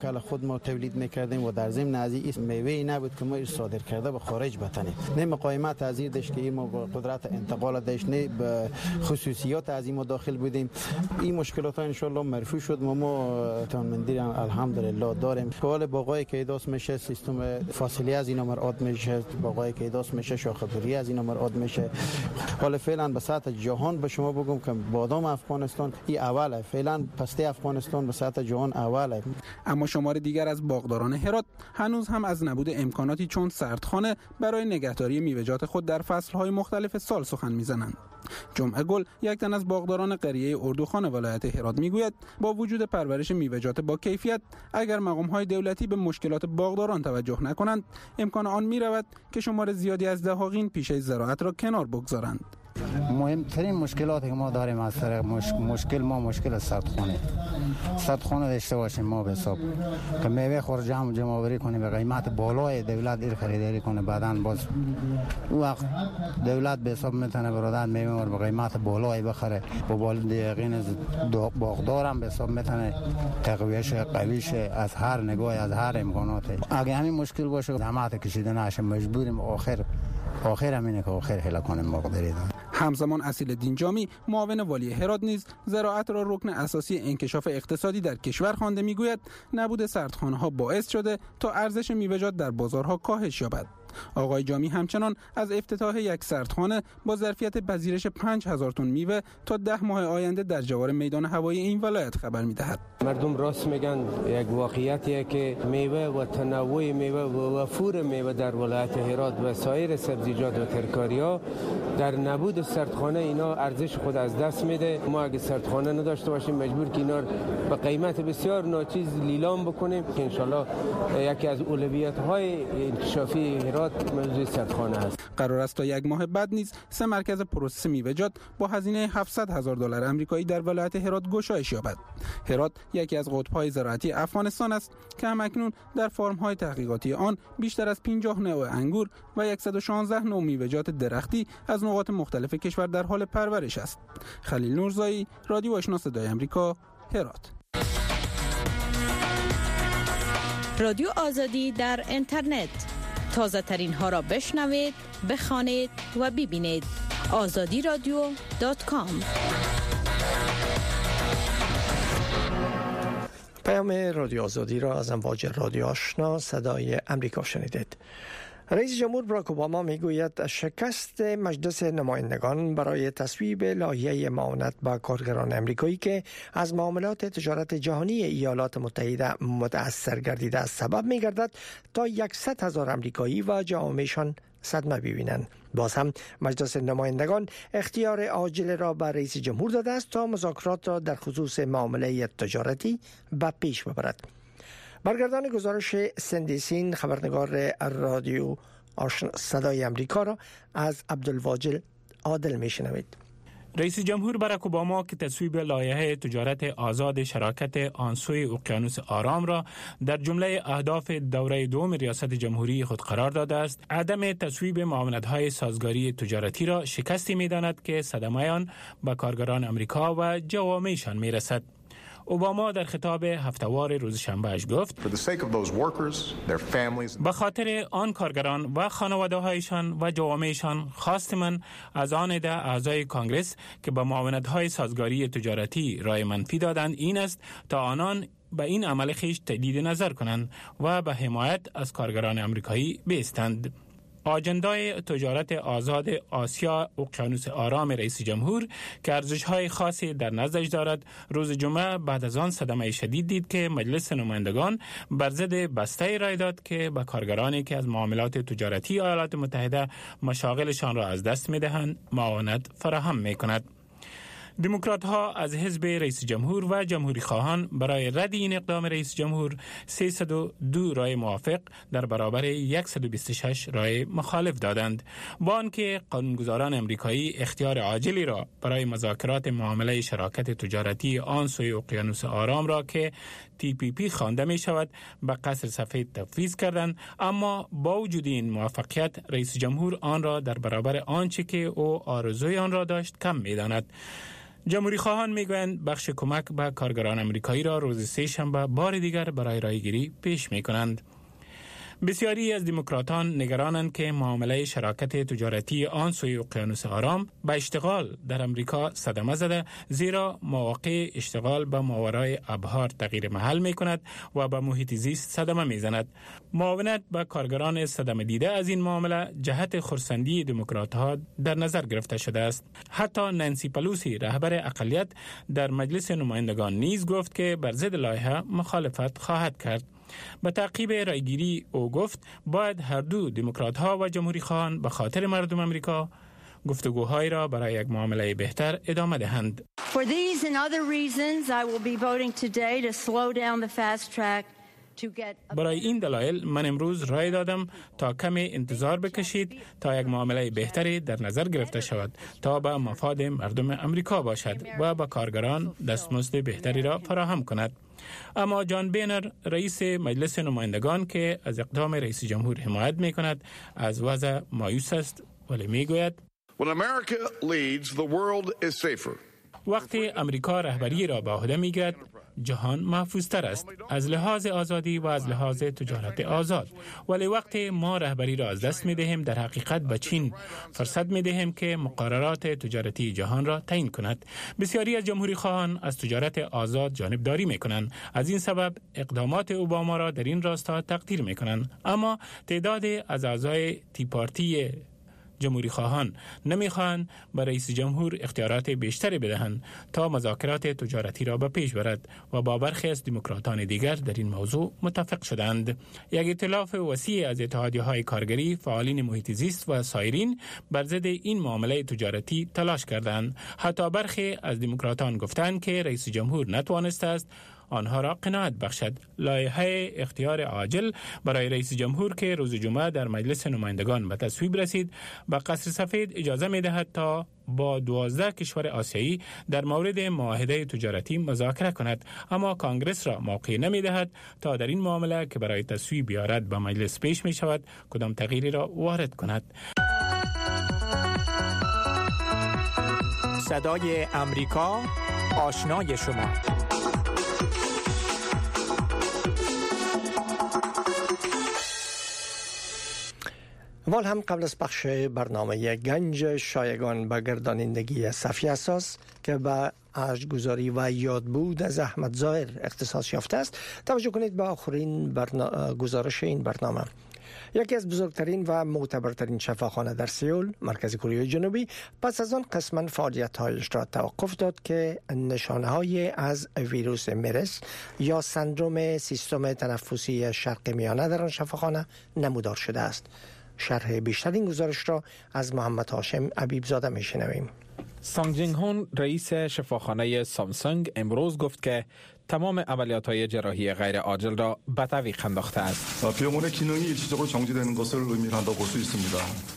کل خود ما تولید میکردیم و در ضمن از این میوه نبود که ما صادر کرده به خارج بتنیم. نه مقاومت از این داشت که ما با قدرت انتقال داشت، نه به خصوصیات از این داخل بودیم. این مشکلات ها ان شاء الله مرفوع شد. ما تامندیر الحمدلله داریم. حال باغای کیداس میشه، سیستم فاصله از اینا مراد میشه، باغای کیداس میشه، شاخه بری از اینا مراد میشه. حالا فعلا به سطح جهان به شما بگم که بادام افغانستان این اوله، فعلا پسته افغانستان به سطح جهان اوله. اما شمار دیگر از باغداران هرات هنوز هم از نبود امکاناتی چون سردخانه برای نگهداری میوه‌جات خود در فصل‌های مختلف سال سخن می‌زنند. جمعه گل، یک تن از باغداران قریه اردوخان ولایت هرات میگوید با وجود پرورش میوه‌جات با کیفیت، اگر مقام‌های دولتی به مشکلات باغداران توجه نکنند، امکان آن می‌رود که شمار زیادی از دهاقین پیشه زراعت را کنار بگذارند. مهمترین مشکلاتی که ما داریم از طریق مشکل سردخانه داشته باشیم. ما به حساب که میوه خور جمع آوری کنیم به قیمت بالای دولت ایر خریداری کنه، بعداً باز وقت دولت به حساب میتونه برادر میوه رو به قیمت بالای بخره. با بالای یقین باغدارم به حساب میتونه تقویش قویش از هر نگاه، از هر امکانات. اگه همین مشکل باشه زحمت کشیده نشه، مجبوریم آخر همینه که آخر هلا کنیم باغداری. همزمان اصیل‌الدین جامی، معاون والی هرات نیز زراعت را رکن اساسی انکشاف اقتصادی در کشور خوانده میگوید نبود سردخانه‌ها باعث شده تا ارزش میوه‌جات در بازارها کاهش یابد. آقای جامی همچنان از افتتاح یک سردخانه با ظرفیت پذیرش 5000 تن میوه تا 10 ماه آینده در جوار میدان هوایی این ولایت خبر می‌دهد. مردم راست میگن، یک واقعیتیه که میوه و تنوع میوه و وفور میوه در ولایت هرات و سایر سبزیجات و ترکاری‌ها در نبود سردخانه اینا ارزش خود از دست میده. ما اگه سردخانه نداشته باشیم مجبور که اینا به قیمت بسیار ناچیز لیلام بکنیم که انشالله یکی از اولویت‌های انکشافی هرات موضوع سردخانه است. قرار است تا یک ماه بعد نیز 3 مرکز پروسس میوه‌جات با هزینه $700,000 آمریکایی در ولایت هرات گشایش یابد. هرات یکی از قطب‌های زراعتی افغانستان است که همکنون در فرم‌های تحقیقاتی آن بیشتر از 50 نوع انگور و 116 نوع میوه‌جات درختی از نقاط مختلف کشور در حال پرورش است. خلیل نورزایی، رادیو آشنا صدای آمریکا، هرات. رادیو آزادی در اینترنت، تازه ترین ها را بشنوید، بخوانید و ببینید. azadiradio.com. پیام رادیو آزادی را از امواج رادیو آشنا صدای امریکا شنیدید. رئیس جمهور باراک اوباما میگوید شکست مجلس نمایندگان برای تصویب لایحه معاونت به کارگران امریکایی که از معاملات تجارت جهانی ایالات متحده متأثر گردیده است سبب میگردد تا 100,000 امریکایی و جوامعشان صدمه ببینند. باز هم مجلس نمایندگان اختیار عاجل را به رئیس جمهور داده است تا مذاکرات را در خصوص معامله تجارتی به پیش ببرد. برگردان گزارش سندی سین، خبرنگار رادیو صدای امریکا را از عبدالواجد عادل میشنوید. رئیس جمهور باراک اوباما که تصویب لایحه تجارت آزاد شراکت آن سوی اقیانوس آرام را در جمله اهداف دوره دوم ریاست جمهوری خود قرار داده است، عدم تصویب معاونت‌های سازگاری تجارتی را شکستی می‌داند که صدمه آن به کارگران امریکا و جوامعشان می‌رسد. اوباما در خطاب هفته‌وار روز شنبه‌اش گفت به خاطر آن کارگران و خانواده‌هایشان و جوامعشان خواست من از آن عده اعضای کانگرس که به معاونت‌های سازگاری تجارتی رای منفی دادند این است تا آنان به این عمل خویش تجدید نظر کنند و به حمایت از کارگران امریکایی بایستند. آجندای تجارت آزاد آسیا اقیانوس آرام رئیس جمهور که ارزش‌های خاصی در نظرش دارد، روز جمعه بعد از آن صدمه شدید دید که مجلس نمایندگان بر ضد بسته رای داد که به کارگرانی که از معاملات تجارتی ایالات متحده مشاغلشان را از دست می‌دهند معاونت فراهم می‌کند. دموکرات ها از حزب رئیس جمهور و جمهوری خواهان برای رد این اقدام رئیس جمهور 302 رای موافق در برابر 126 رای مخالف دادند، با آنکه قانونگذاران امریکایی اختیار عاجلی را برای مذاکرات معامله شراکت تجارتی آن سوی اقیانوس آرام را که TPP خوانده می شود به قصر سفید تفویض کردند، اما با وجود این موافقت رئیس جمهور آن را در برابر آنچه که او آرزوی آن را داشت کم می داند. جمهوری خواهان میگویند بخش کمک به کارگران آمریکایی را روز سه شنبه بار دیگر برای رایگیری پیش میکنند. بسیاری از دموکراتان نگرانند که معامله شراکت تجارتی آن سوی اقیانوس آرام به اشتغال در امریکا صدمه زده، زیرا مواقع اشتغال به ماورای ابحار تغییر محل می کند و به محیط زیست صدمه می زند. معاونت به کارگران صدمه دیده از این معامله جهت خرسندی دموکرات‌ها در نظر گرفته شده است. حتی نانسی پلوسی رهبر اقلیت در مجلس نمایندگان نیز گفت که بر ضد لایحه مخالفت خواهد کرد. به تعقیب رایگیری او گفت باید هر دو دموکرات‌ها و جمهوری خواهان به خاطر مردم امریکا گفتگوهای را برای یک معامله بهتر ادامه دهند. For these and other reasons I will be voting today to slow down the fast track. برای این دلایل من امروز رای دادم تا کمی انتظار بکشید تا یک معامله بهتری در نظر گرفته شود تا به مفاد مردم امریکا باشد و به کارگران دستمزد بهتری را فراهم کند. اما جان بینر رئیس مجلس نمایندگان که از اقدام رئیس جمهور حمایت می کند از وضع مایوس است، ولی می گوید وقتی امریکا رهبری را به عهده میگیرد جهان محفوظتر است از لحاظ آزادی و از لحاظ تجارت آزاد، ولی وقتی ما رهبری را از دست می دهیم در حقیقت به چین فرصت می دهیم که مقررات تجارتی جهان را تعیین کند. بسیاری از جمهوری خواهان از تجارت آزاد جانبداری می کنند، از این سبب اقدامات اوباما را در این راستا تقدیر می کنند، اما تعداد از اعضای تی پارتی جمهوری خواهان نمیخواهند به رئیس جمهور اختیارات بیشتری بدهند تا مذاکرات تجارتی را به پیش برد و با برخی از دموکراتان دیگر در این موضوع متفق شدند. یک ائتلاف وسیع از اتحادیه‌های کارگری، فعالین محیط زیست و سایرین بر ضد این معامله تجارتی تلاش کردند. حتی برخی از دموکراتان گفتند که رئیس جمهور نتوانسته است آنها را قناعت بخشد. لایحه اختیار عاجل برای رئیس جمهور که روز جمعه در مجلس نمایندگان به تصویب رسید، به قصر سفید اجازه می دهد تا با 12 کشور آسیایی در مورد معاهده تجارتی مذاکره کند، اما کانگرس را موقع نمی دهد تا در این معامله که برای تصویب بیارد به مجلس پیش می شود کدام تغییری را وارد کند. صدای امریکا، آشنای شما. وال هم قبل از پخش برنامه گنج شایگان به گردانندگی صفی اساس که به ارزش‌گذاری و یادبود از احمد ظاهر اختصاص یافته است، توجه کنید به آخرین گزارش این برنامه. یکی از بزرگترین و معتبرترین شفاخانه در سئول، مرکز کره جنوبی، پس از آن قسما فعالیت‌هایش را توقف داد که نشانه‌های از ویروس مرس یا سندروم سیستم تنفسی شرق میانه در آن شفاخانه نمودار شده است. شرح بیشتر این گزارش را از محمد هاشم عبیبزاده میشنویم. سانگ جینگ هون رئیس شفاخانه سامسونگ امروز گفت که تمام عملیات‌های جراحی غیر عاجل را به تعویق انداخته است. 병원의 기능이 일시적으로 정지되는 것을 의미를 한다고 볼 수 있습니다.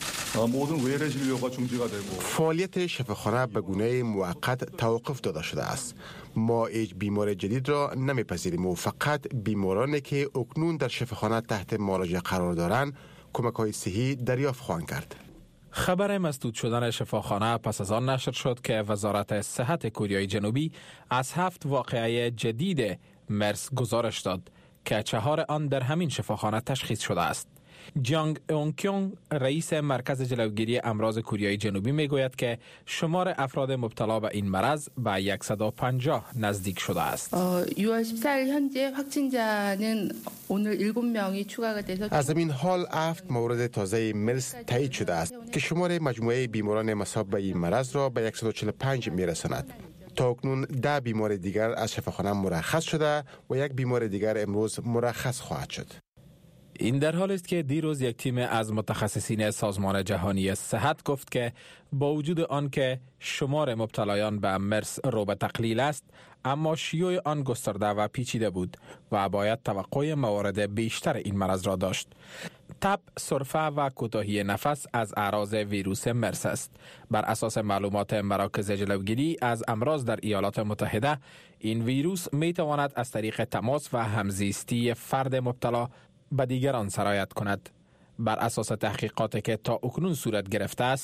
모든 외래 진료가 중지가 되고 فعالیت شفاخانه به گونه موقت توقف داده شده است. ما هیچ بیمار جدید را نمیپذیریم و فقط بیمارانی که اکنون در شفاخانه تحت معالجه قرار دارند کمک‌های صحی دریافت خواهند کرد. خبر مسدود شدن شفاخانه پس از آن نشر شد که وزارت صحت کره جنوبی از 7 واقعه جدید مرس گزارش داد که 4 آن در همین شفاخانه تشخیص شده است. جانگ اونکیونگ رئیس مرکز جلوگیری امراض کره جنوبی میگوید که شمار افراد مبتلا به این مرض به 150 نزدیک شده است. 6월 14일 현재 확진자는 오늘 7명이 추가가 돼서 از این حال 7 مورد تازه مرس تایید شده است که شمار مجموعه بیماران مصاب به این مرض را به 145 میرساند. تا اکنون 10 بیمار دیگر از شفاخانه مرخص شده و 1 بیمار دیگر امروز مرخص خواهد شد. این در حالی است که دیروز یک تیم از متخصصین سازمان جهانی صحت گفت که با وجود آنکه شمار مبتلایان به مرس رو به تقلیل است، اما شیوع آن گسترده و پیچیده بود و باید توقع موارد بیشتر این مرض را داشت. تب، سرفه و کوتاهی نفس از اعراض ویروس مرس است. بر اساس معلومات مراکز جلوگیری از امراض در ایالات متحده، این ویروس می تواند از طریق تماس و همزیستی فرد مبتلا به دیگران سرایت کند. بر اساس تحقیقاتی که تا اکنون صورت گرفته است،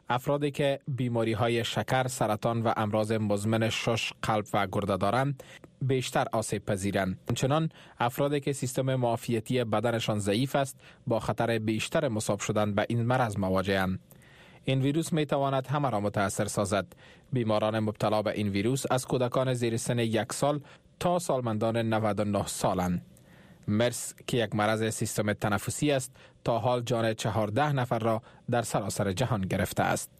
افرادی که بیماری های شکر، سرطان و امراض مزمن شش، قلب و گرده دارند بیشتر آسیب پذیرند. همچنان افرادی که سیستم معافیتی بدنشان ضعیف است با خطر بیشتر مصاب شدن به این مرض مواجهند. این ویروس می تواند همه را متاثر سازد. بیماران مبتلا به این ویروس از کودکان زیر سن 1 سال تا سالمندان 99 سالند. مرس که یک مرض سیستم تنفسی است تا حال جان 14 نفر را در سراسر جهان گرفته است.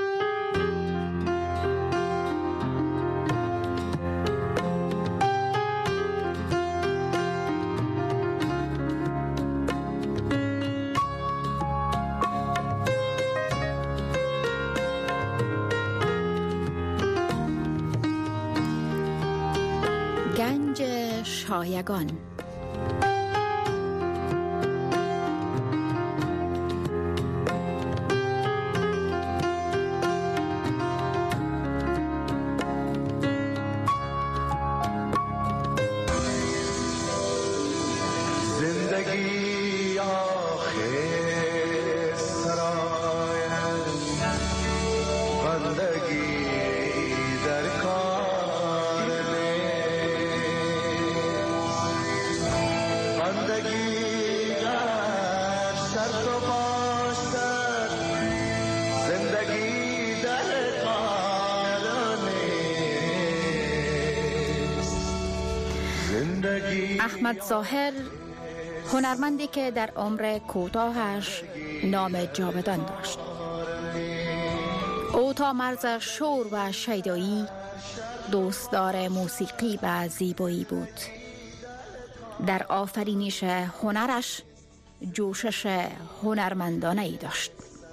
گنج شایگان. احمد ظاهر هنرمندی که در عمر کوتاهش نام جاودان داشت. او تا مرز شور و شیدایی دوستدار موسیقی و زیبایی بود. در آفرینش هنرش جوشش هنرمندانه ای داشت.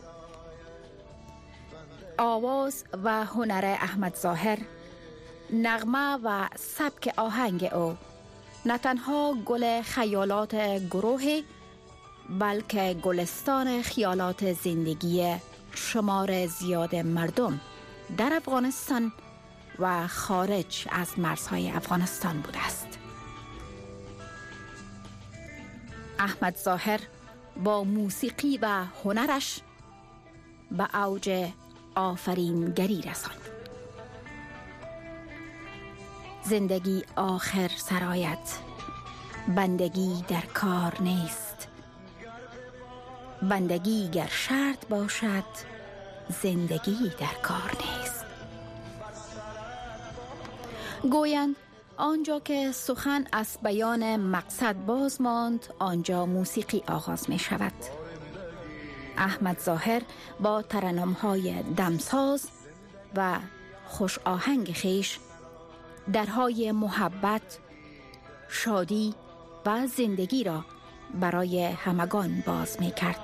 آواز و هنر احمد ظاهر، نغمه و سبک آهنگ او نه تنها گل خیالات گروهی بلکه گلستان خیالات زندگی شمار زیاد مردم در افغانستان و خارج از مرزهای افغانستان بوده است. احمد ظاهر با موسیقی و هنرش به اوج آفرینگری رساند. زندگی آخر سرایت، بندگی در کار نیست. بندگی گر شرط باشد، زندگی در کار نیست. گویند آنجا که سخن از بیان مقصد باز ماند، آنجا موسیقی آغاز می شود. احمد ظاهر با ترنم‌های دمساز و خوش آهنگ خویش درهای محبت، شادی و زندگی را برای همگان باز می کرد.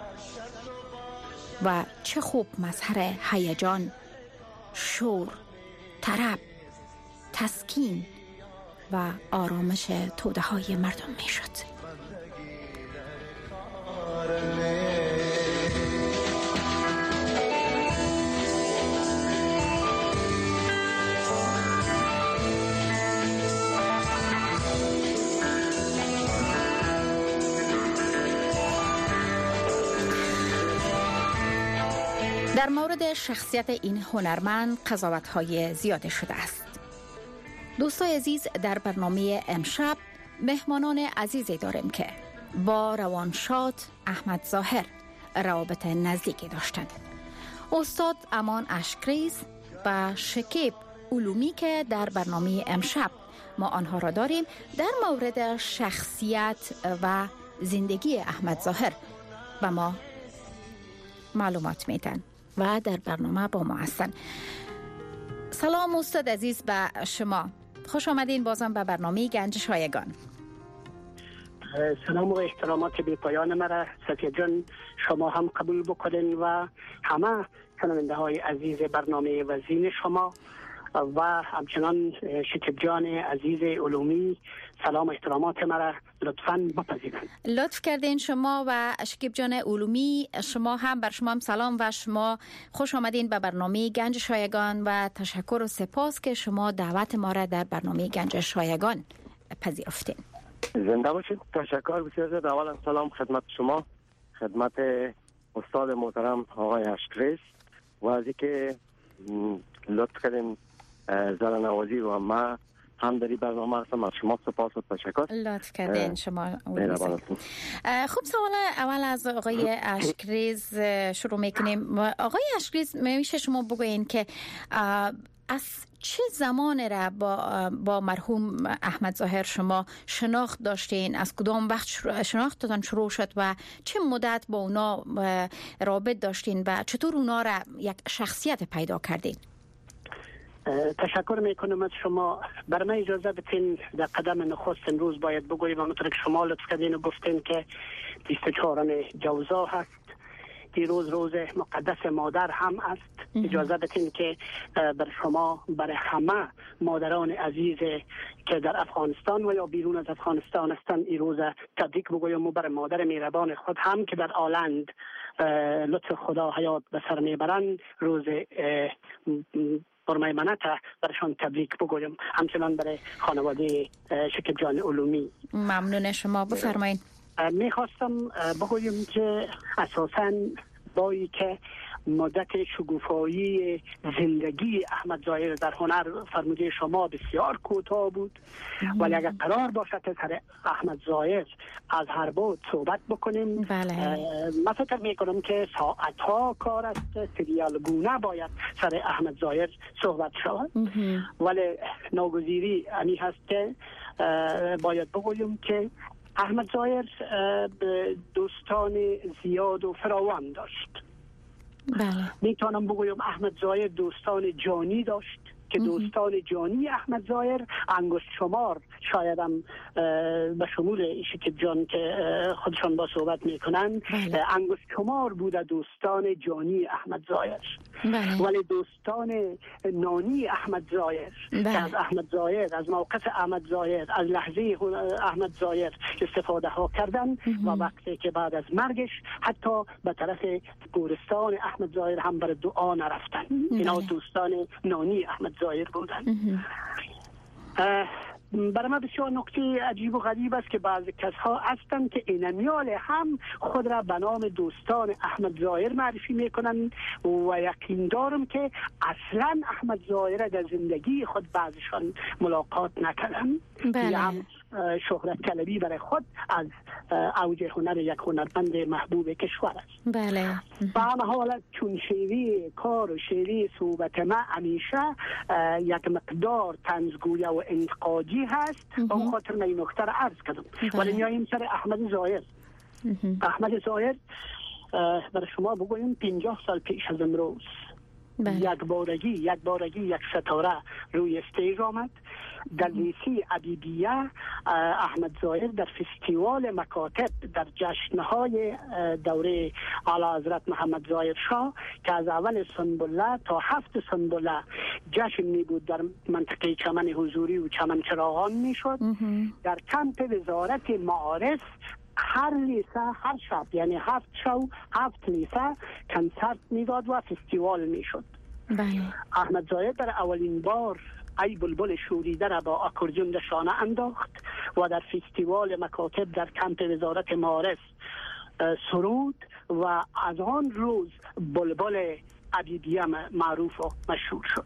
و چه خوب مظهر هیجان، شور، طرب، تسکین و آرامش توده های مردم می شد. در مورد شخصیت این هنرمند قضاوت‌های زیاده شده است. دوستای عزیز، در برنامه امشب مهمانان عزیزی داریم که با روانشاد احمد ظاهر روابط نزدیکی داشتند. استاد امان اشکریز و شکیب علومی که در برنامه امشب ما آنها را داریم در مورد شخصیت و زندگی احمد ظاهر به ما معلومات میدن و در برنامه با ما هستن. سلام استاد عزیز به شما، خوش آمدین بازم به برنامه گنج شایگان. سلام و احترامات بی پایان مرا صفیه جان شما هم قبول بکنین و همه شنونده های عزیز برنامه وزین شما و همچنان شکیب جان عزیز علومی سلام و احترامات مرا لطفاً بپذیرید. لطف کردین شما و شکیب جان علومی، شما هم بر شما هم سلام و شما خوش آمدین به برنامه گنج شایگان و تشکر و سپاس که شما دعوت ما را در برنامه گنج شایگان پذیرفتین. زنده باشید. تشکر بسیار. اولا سلام خدمت شما، خدمت استاد محترم آقای اشکریز و از اینکه لطف کردین زال نوازی و ما هم در این برنامه هستم. از شما سپاس و تشکر. لطف کردین شما. خب سوال اول از آقای اشکریز شروع میکنیم. آقای اشکریز میشه شما بگوین که از چه زمان را با مرحوم احمد ظاهر شما شناخت داشتین؟ از کدام وقت شناختتان شروع شد و چه مدت با اونا رابط داشتین و چطور اونا را یک شخصیت پیدا کردین؟ تشکر میکنم از شما. برای من اجازه بدین در قدم نخست امروز باید بگویم همونطور که شما لطف کردین و گفتین که 24 جوزا هست. دیروز روز مقدس مادر هم است. اجازه بدین که بر شما، برای همه مادران عزیز که در افغانستان و یا بیرون از افغانستان هستند این روز تبریک بگویم و برای مادر مهربان خود هم که در آلند لطف خدا حیات به سر میبرند روز برمیمنت برشان تبریک بگویم. همچنان برای خانواده شکیب جان علومی. ممنون شما. بفرمایید. میخواستم بگویم که اساساً بایی که مدت شگوفایی زندگی احمد ظاهر در هنر فرموده شما بسیار کوتاه بود، ولی اگر قرار باشد که سر احمد ظاهر از هر بود صحبت بکنیم من فکر میکنم که ساعتها کار است. سریال گونه باید سر احمد ظاهر صحبت شود، ولی ناگزیری امی هست که باید بگویم که احمد ظاهر دوستان زیاد و فراوان داشت. میتونم بگویم احمد ظاهر دوستان جانی داشت که دوستان جانی احمد ظاهر انگشت شمار، شایدم به شمول شکیب جان که خودشان با صحبت میکنن انگشت شمار بوده دوستان جانی احمد ظاهر. ولی دوستان نانی احمد ظاهر که از احمد ظاهر، از موقف احمد ظاهر، از لحظه احمد ظاهر استفاده ها کردن و وقتی که بعد از مرگش حتی به طرف گورستان احمد ظاهر هم بر دعا نرفتن. اینا دوستان نانی احمد ظاهر بودن. برای من بسیار نکته عجیب و غریب است که بعضی کسها هستند که اینمیال هم خود را به نام دوستان احمد ظاهر معرفی میکنند و یقین دارم که اصلا احمد ظاهر در زندگی خود بعضشان ملاقات نکردند. هم شهرت طلبی برای خود از اوج هنر یک هنرمند محبوب کشور است. به همه حالت چون شیوه کار و شیوه صحبت ما همیشه یک مقدار طنزگویه و انتقادی هست، به اون خاطر من این نکته را عرض کردم. ولی میاییم سر احمد ظاهر. احمد ظاهر برای شما بگویم 50 سال پیش از امروز یک بارگی یک ستاره روی استیج آمد. در لیسی ابیبیه احمد ظاهر در فستیوال مکاتب در جشنهای دوره اعلی حضرت محمد ظاهر شاه که از اول سنبله تا 7 سنبله جشن می بود در منطقه چمن حضوری و چمن چراغان می شد. در کمپ وزارت معارف هر لیسه هر شب، یعنی 7 شو 7 لیسه کنسرت میداد و فستیوال میشد. احمد ظاهر در اولین بار ای بلبل شوریده را با اکوردیون در شانه انداخت و در فستیوال مکاتب در کمپ وزارت معارف سرود و از آن روز بلبل ابیبیه معروف و مشهور شد.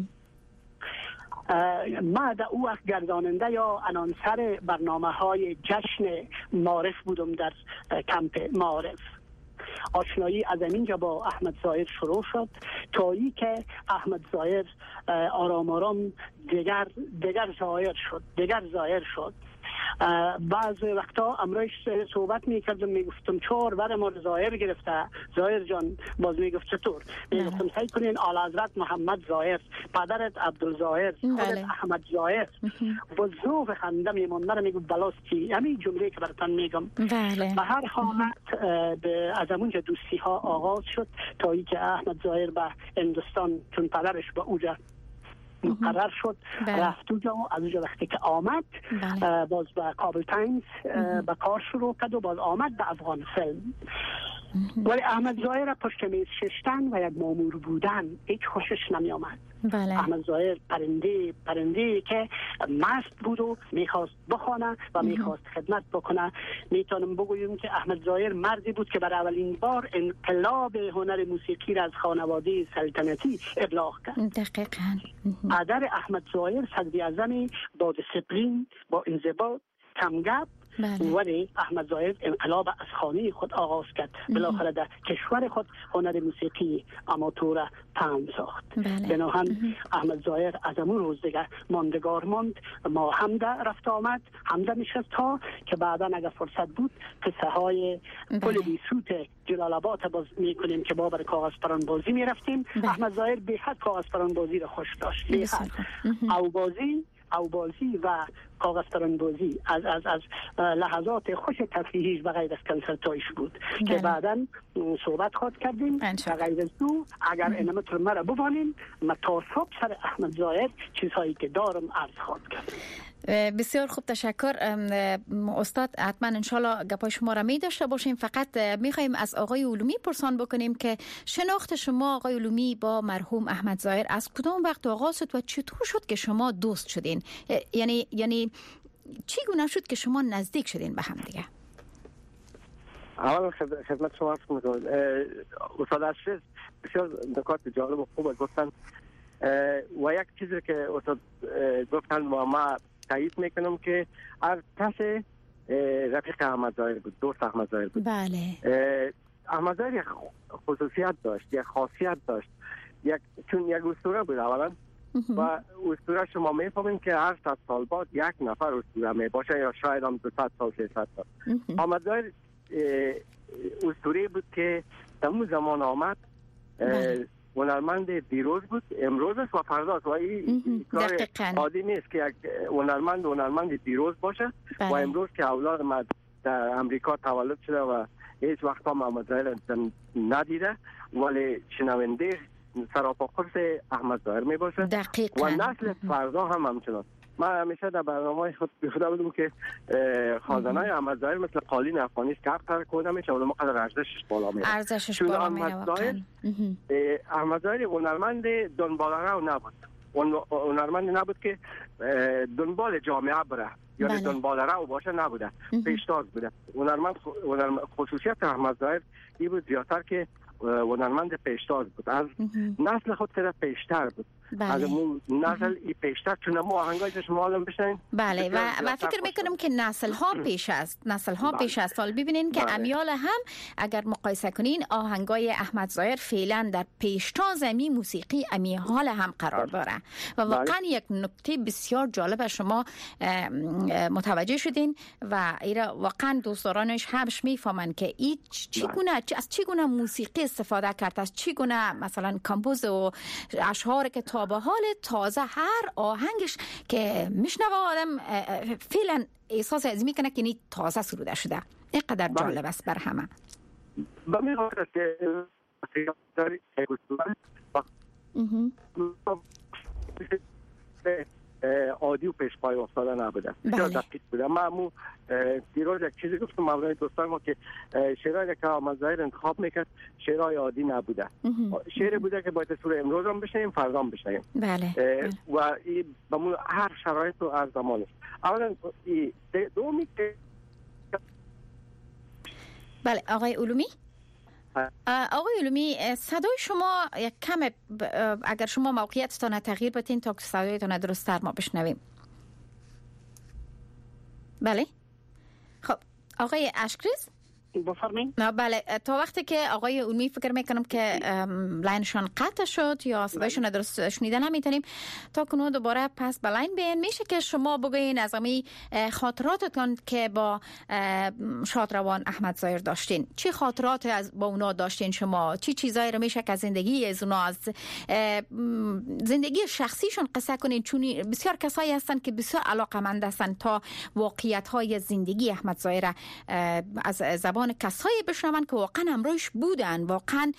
ما در او وقت گرداننده یا انانسر برنامه های جشن معارف بودم در کمپ معارف. آشنایی از اینجا با احمد ظاهر شروع شد تا ای که احمد ظاهر آرام آرام دیگر ظاهر شد. بعض وقتا امروز صحبت میکردم میگفتم چور بر ما ظاهر گرفته. ظاهر جان باز میگفت چطور؟ میگفتم سعی کنین اعلی حضرت محمد ظاهر، پدرت عبدالظاهر، خودت احمد ظاهر. با ذوق خنده میموند میگفت بلاستی همین جمله که براتون میگم. به هر حالت از اونجا دوستی ها آغاز شد تا ای که احمد ظاهر به هندوستان چون پدرش به اوجا مقرر شد رفت اونجا و از اونجا وقتی که آمد باز به کابل تایمز به کار شروع کرد و باز آمد به افغان فیلم. ولی احمد ظاهر پشت میز شستن و یک مامور بودن هیچ خوشش نمی آمد. بله. احمد ظاهر پرنده که مست بود و میخواست بخوانه و میخواست خدمت بکنه. میتونم بگویم که احمد ظاهر مردی بود که برای اولین بار انقلاب هنر موسیقی را از خانواده سلطنتی ابلاغ کرد. دقیقاً. پدر احمد ظاهر صدر اعظم با دسپلین، با انضباط، کمگپ، ولی احمد ظاهر انقلاب از خانه خود آغاز کرد. بالاخره در کشور خود هنر موسیقی آماتور پهن ساخت. بنابراین احمد ظاهر از اون روز دیگه ماندگار ماند. ما همده رفت آمد، همده نشست ها که بعدا اگر فرصت بود قصه های پل بیسوت جلال آباد باز میکنیم که با بر کاغذ پران بازی میرفتیم. احمد ظاهر به حد کاغذ پران بازی را خوش داشت، به حد. او بازی و کاغذ پران بازی از لحظات خوش تفریحیش و غیر از کنسرتایش بود که بعدا صحبت خواهد کردیم. و غیر از دو اگر انمت رو مرا ببانیم ما تا صبح سر احمد ظاهر چیزهایی که دارم عرض خواهد کرد. بسیار خوب، تشکر استاد. حتما انشالله گپای شما را می داشته باشیم. فقط میخوایم از آقای علومی پرسان بکنیم که شناخت شما آقای علومی با مرحوم احمد ظاهر از کدام وقت آغاز شد و چطور شد که شما دوست شدین؟ یعنی چی گونه شد که شما نزدیک شدین به هم دیگه؟ اول خدمت شما عرض می‌کنم استاد اشرف بسیار نکات جالب و خوب گفتن و یک چیزی که استاد گفتن و ما تایید میکنم که ارتش رفیق احمد ظاهر بود، دوست احمد ظاهر بود. بله. احمد ظاهر یک خصوصیت داشت، یک خاصیت داشت، چون یک اسطوره بود اولا و اسطوره شما میفهمیم که هر 100 سال بعد یک نفر اسطوره میباشه یا شاید هم 200 سال 300 سال. احمد ظاهر اسطوره بود که در اون زمان آمد. هنرمند دیروز بود، امروز است و فرداست و این کار عادی نیست که یک هنرمند دیروز باشه. و امروز که اولاد ما در امریکا تولد شده و هیچ وقت هم احمد ظاهر ندیده ولی شنونده سراپا قرص احمد ظاهر می باشه و نسل فردا هم همچنان. من همیشه در برنامه خود بیخوده بودم که خازنای احمد ظاهر مثل قالین افغانی است که افتر کنه میشه ولی مقدر ارزشش بالا میره. ارزشش بالا میره. احمد ظاهر هنرمند دنبالرو نبود. هنرمند نبود که دنبال جامعه بره یا دنبالرو باشه، نبوده. پیشتاز بوده. خصوصیت احمد ظاهر این بود زیادتر که هنرمند پیشتاز بود. از نسل خود طرف پیشتر بود. از نسل ای پیشتر چون ما آهنگایش شما الان بشنین. بله و فکر میکنم که نسل ها پیش است. حال ببینین که امیال هم اگر مقایسه کنین آهنگای احمد ظاهر فعلا در پیشتاز موسیقی امی حال هم قرار داره و واقعا یک نکته بسیار جالب شما متوجه شدین و ایرا واقعا دوستدارانش همش میفهمن که این از چگونه موسیقی استفاده کرده است، چگونه مثلا کامپوز و اشعار که تا به حال تازه هر آهنگش که میشنوه آدم فعلا احساس از میکنه که این تازه سروده شده. اینقدر جالب است بر همه. عادی و پیش پای افتاده نبوده، بسیار دقیق بوده. ما دیروز یک چیزی گفتم مولای دوستان ما که شعرهایی که احمد ظاهر انتخاب میکرد شعرهای عادی نبوده. شعر بوده که باید سور امروز هم بشنیم فردا هم بشنیم. و بمون هر شرایط و هر زمان است. اولا دومی که بله آقای علومی، آقای علومی صدای شما یک کم اگر شما موقعیتتان تغییر بدین تا که صدایتان درست‌تر ما بشنویم. بله خب آقای اشکریز بفرمایید. بله تا وقتی که آقای علمی فکر میکنم که لاینشان قطع شد یا صدایشون درست شنیده نمیتونیم تا کنون دوباره پس به لاین بیاین. میشه که شما بگوین از امی خاطراتتان که با شادروان احمد ظاهر داشتین، چی خاطرات با اونا داشتین شما؟ چی چیزایی رو میشه که از زندگی از اونا، از زندگی شخصیشون قصه کنین؟ چون بسیار کسایی هستن که بسیار علاقمند هستن تا واقعیت های زندگی احمد ظاهر از زبان زبان کسایی بشنون که واقعا همراهش بودن، واقعا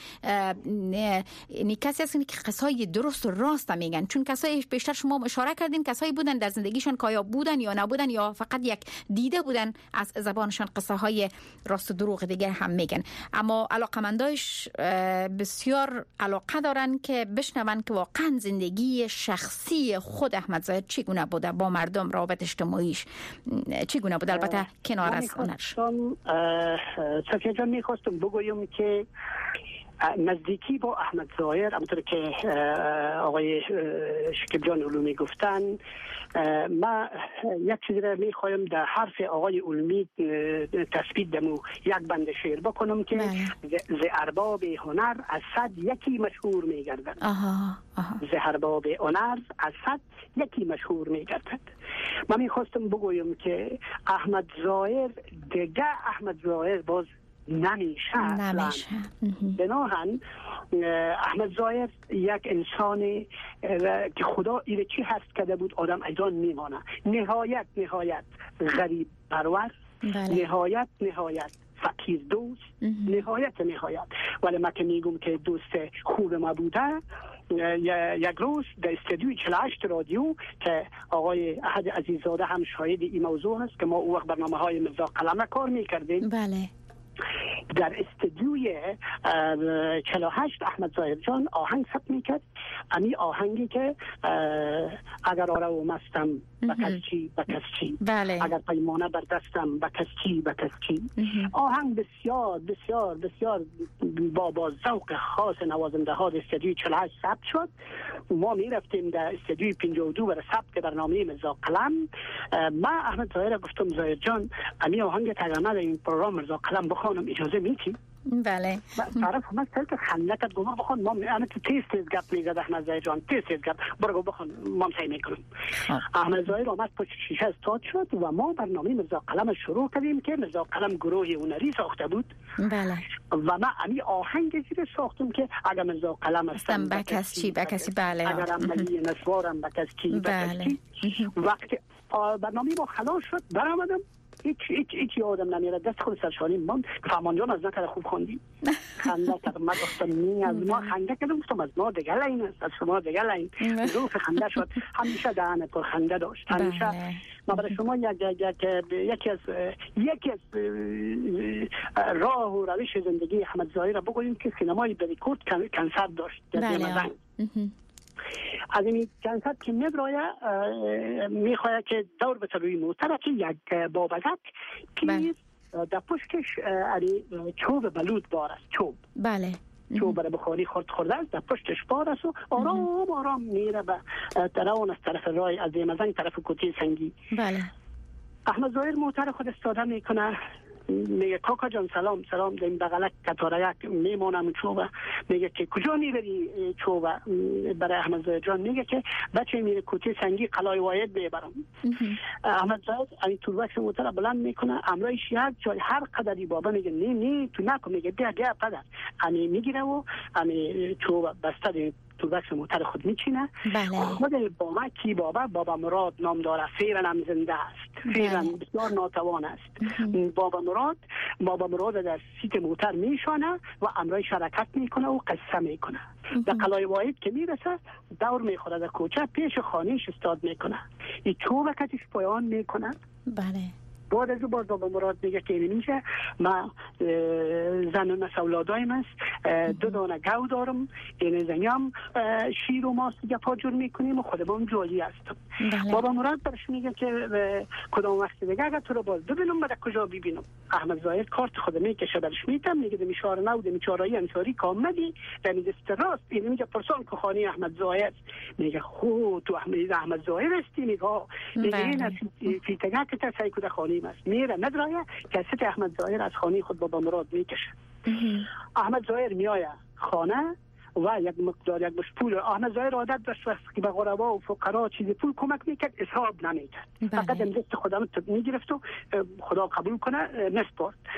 کسی هستن که قصهای درست و راست میگن. چون کسایی بیشتر شما اشاره کردین کسایی بودن در زندگیشان که یا بودن یا نبودن یا فقط یک دیده بودن از زبانشان قصه های راست و دروغ دیگر هم میگن. اما علاقمندایش بسیار علاقه دارن که بشنون که واقعا زندگی شخصی خود احمد ظاهر چگونه بوده، با مردم، روابط اجتماعیش چگونه بوده، البته کنار از هنرش. صفیه جان میخواستم بگویم که نزدیکی با احمد ظاهر همونطور که آقای شکیب جان علومی گفتن، ما یک چیزی را میخوایم در حرف آقای علومی تثبیت دمو یک بند شعر بکنم که ز ارباب هنر از صد یکی مشهور میگردد. ز ارباب هنر از صد یکی مشهور میگردد. من میخواستم بگویم که احمد ظاهر دیگه احمد ظاهر باز نمیشه. بناهن احمد ظاهر یک انسانی که خدا ایره چی هست کده بود آدم ایران میمانه. نهایت غریب پرور، نهایت فقیر دوست، نهایت ولی من که میگم که دوست خوب ما بوده. یک روز در استودیوی 48 رادیو که آقای احد عزیزاده هم شاهد این موضوع هست که ما او وقت برنامه های مرزا قلم را کار میکردیم. بله. در استودیوی 48 احمد ظاهر جان آهنگ ثبت میکرد. امی آهنگی که اگر آره و مستم بکس چی بله. اگر پیمانه بر دستم بکس چی آهنگ بسیار بسیار بسیار با ذوق خاص نوازنده ها در استودیوی 48 ثبت شد. ما میرفتیم در استودیوی 52 برای ثبت برنامه مرزا قلم. ما احمد ظاهر گفتم ظاهر جان امی آهنگ ترانه این پروگرام مرزا قلم بخونم اجازه میدی؟ بله. طرف اومد که خنده کرد گفت بخون. ما انا که تیز گپ میزد احمد ظاهر جان تیز گپ برو بخون ما سعی میکنم. احمد ظاهر اومد پشت شیشه استاد شد و ما برنامه مرزا قلم شروع کردیم که مرزا قلم گروه هنری ساخته بود. بله. و ما امی آهنگ زیر ساختم که اگر مرزا قلم هستم بکسی بله. اگر عملی نسوارم بکسی. وقتی برنامه ما خلاص شد برآمدم هیچ یادم نمیاد دست خود سرشانی من فرمان جان از نکرده خوب خوندی خنده کردم. من گفتم نی از ما خنده کردم گفتم از ما دیگه لین است از شما دیگه لین ظروف خنده شد. همیشه دهن پر خنده داشت همیشه. ما برای شما یکی از راه و روش زندگی احمد ظاهر را بگوییم که سینمای بریکورد کنسرت داشت در مزنگ. از این کنسرت که میبرایه میخواه که دور به طبیعی موتره که یک بابزک پیر در پشتش چوب بلود بار است. چوب بله. چوب برای بخاری خورده است در پشتش بار است و آرام میره به درون از طرف رای از دیمزنگ طرف کوتی سنگی. بله. احمد ظاهر موتر خود استاده میکنه میگه کاکا جان سلام در این بغلک کتاره یک میمونم چوبه. میگه که کجا میبری چوبه برای احمد ظاهر جان؟ میگه که بچه میره کوتی سنگی قلعه واحد ببرم. احمد ظاهر این توربکس موتر بلند میکنه امرایش یک جای هر قدری بابا میگه نه تو نکن. میگه ده پدر امی میگیره و امی چوبه بسته توربکس موتر خود میچینه. خود بابا مراد نام داره. فعلا هم زنده است. فعلا بسیار ناتوان است. بابا مراد در سیت موتر میشانه و امرای شرکت میکنه و قصه میکنه. در قلعه واحد که میرسه دور میخوره در کوچه پیش خانهش استاد میکنه. این چوب کتش پایان میکنه. بله. بعد از بار بابا مراد میگه که این میشه ما زن و مسئولادایم است 2 دانه گو دارم این زنیم شیر و ماست گپا جور میکنیم و خودمون جولی هستم. بابا مراد برش میگه که کدام وقت دیگه اگر تو رو باز ببینم بعد کجا ببینم. احمد ظاهر کارت خود میکشه برش میتم میگه دمیشار نو دمیچارایی انصاری کامدی دمی دست راست این میگه پرسان که خانه احمد ظاهر. میگه تو احمد ظاهر هستی؟ میگه این فیتگه که تا سعی کده خانه است. میره ندرایه کسی احمد ظاهر از خانه خود بابا مراد میکشه. احمد ظاهر میایه خانه و یک مقدار یک مش پول. احمد ظاهر عادت داشت وقتی که به غربا و فقرا چیزی پول کمک میکرد حساب نمیکرد. فقط دست خودم میگرفت و خدا قبول کنه نسپرد.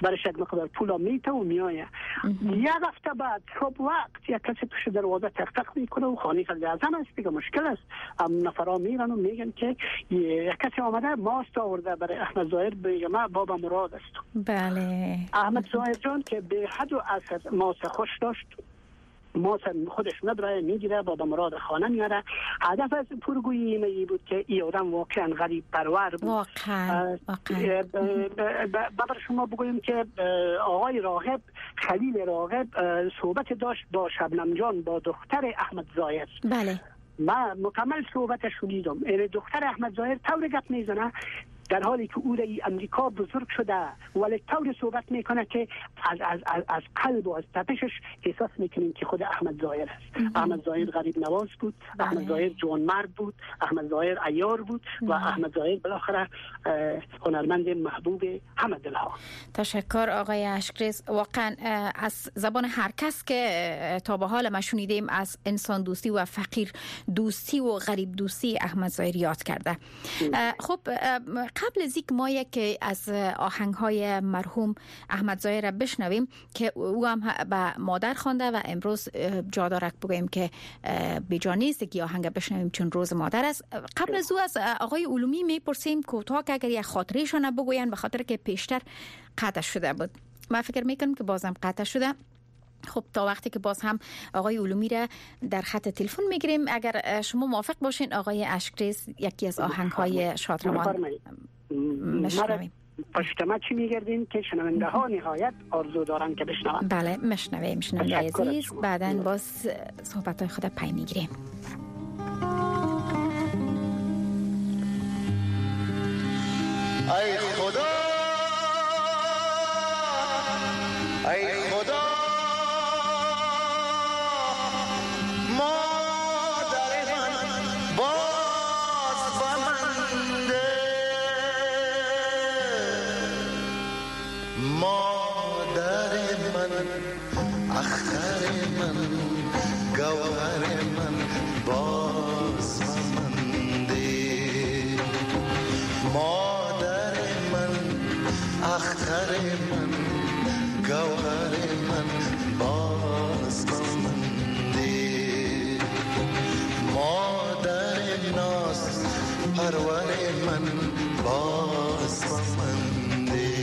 برش یک مقدار پولا میته و میایه. یک هفته بعد صبح وقت یک کسی توش دروازه تق تق میکنه و خانه صدر اعظم است دیگه، مشکل است. نفرا میرن و میگن که یک کسی آمده ماست آورده برای احمد ظاهر، بگه ما بابا مراد است. بله. احمد ظاهر جان که به حد و اثر ماست خوش داشت، ماست خودش مبره میگیره، بابا مراد خانه میاره. هدف از پرگویی اینه بود که این آدم واقعا غریب پرور بود. واقعا بابا شما بگویم که آقای راغب، خلیل راغب، صحبت داشت با شبنم جان، با دختر احمد ظاهر. بله. ما مکمل صحبتش شنیدم. دختر احمد ظاهر طور گپ میزنه در حالی که او رای امریکا بزرگ شده، ولی طور صحبت میکنه که از قلب و از تپشش احساس میکنیم که خود احمد ظاهر است. احمد ظاهر غریب نواز بود، احمد ظاهر جوانمرد بود، احمد ظاهر عیار بود و احمد ظاهر بالاخره هنرمند محبوب همه دلها. تشکر آقای اشکریز. واقعا از زبان هر کس که تا به حال ما شنیدیم از انسان دوستی و فقیر دوستی و غریب دوستی احمد ظاهر یاد کرده. خب قبل از اینکه ما یک از آهنگ‌های مرحوم احمد ظاهر را بشنویم که او هم به مادر خوانده و امروز جا داره بگوییم که بی‌جا نیست که آهنگ بشنویم چون روز مادر است. قبل از او از آقای علومی میپرسیم کوتاه که اگر یک خاطره‌شان بگوین، به خاطر که پیشتر قطع شده بود. ما فکر میکنم که بازم قطع شده. خب تا وقتی که باز هم آقای علومی را در خط تلفن میگیریم، اگر شما موافق باشین آقای اشکریز یکی از آهنگ‌های شادروان مشنویم. پشتما چی میگردیم که شنونده ها نهایت آرزو دارن که بشنون. بله مشنویم شنونده عزیز، بعداً باز صحبت های خود پی میگیریم. ای خدا ای خدا مادر من باز با من ده، مادر من اختر من گوهر من باز با من ده، مادر من اختر من گوهر من باز با من ده، مادر ناز پرور من باز با من ده.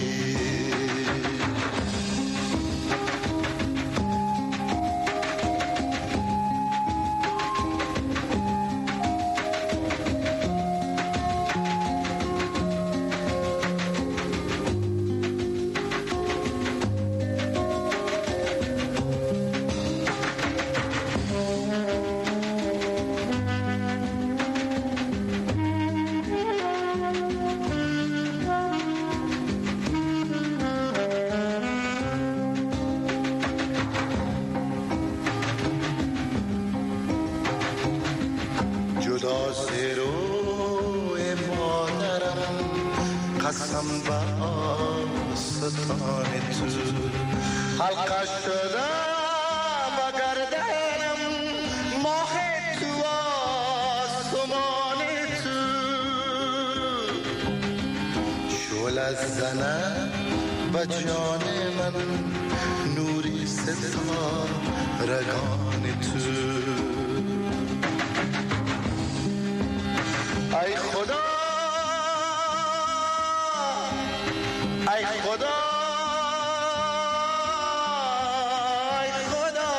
قسم به آستان تو حلقه شده و گردنم ماه تو آسمان تو شعله زنه به جان من نوری ستارگان تو. ای خدا ای خدا ای خدا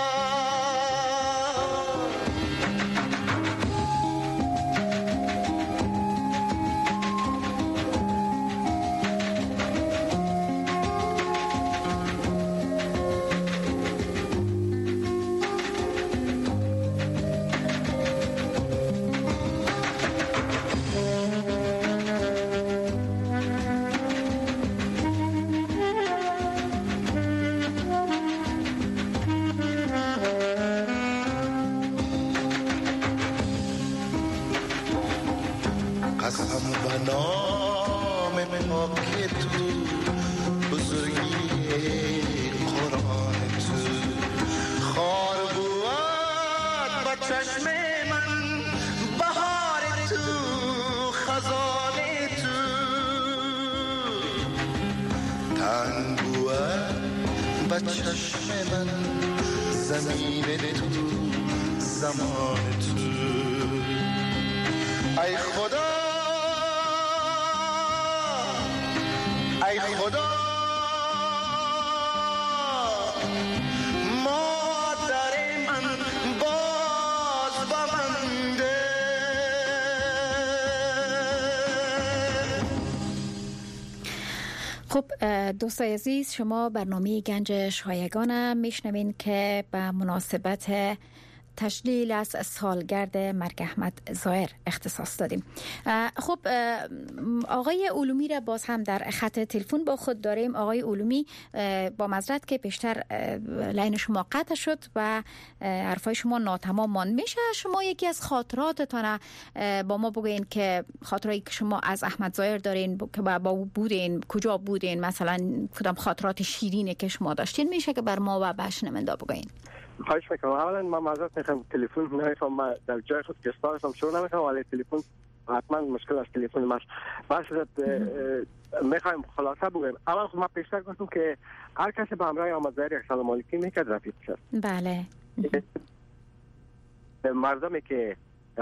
قسم به نام پاک تو بزرگی قرآن تو خار بود با چشم من بهار تو خزان تو تنگ و چشم من زمین تو زمان تو ای خدا ای خدا مادر من باز بمانده. خب دوستای عزیز، شما برنامه گنج شایگان میشنوین که به مناسبت تجلیل از سالگرد مرگ احمد ظاهر اختصاص دادیم. خب آقای علومی را باز هم در خط تلفن با خود داریم. آقای علومی، با معذرت که بیشتر لاین شما قطع شد و حرفای شما ناتمام ماند. میشه شما یکی از خاطراتتان با ما بگوین که خاطرایی که شما از احمد ظاهر دارین که با او بودین، کجا بودین، مثلا کدام خاطرات شیرینه که شما داشتین میشه که بر ما و بشنوندا بگوین؟ خواهش میکنم. اولا من معذرت میخوام، تلفن نمیفهم، من در جای خود گستار هستم، شروع نمیکنم، ولی تلفن حتما مشکل از تلفن ماست. بس میخوایم خلاصه بگویم. اول خب من پیشتر گفتم که هر کسی به همراه احمد ظاهر یک سلام علیکی میکرد رفیق شد. بله. مردمی که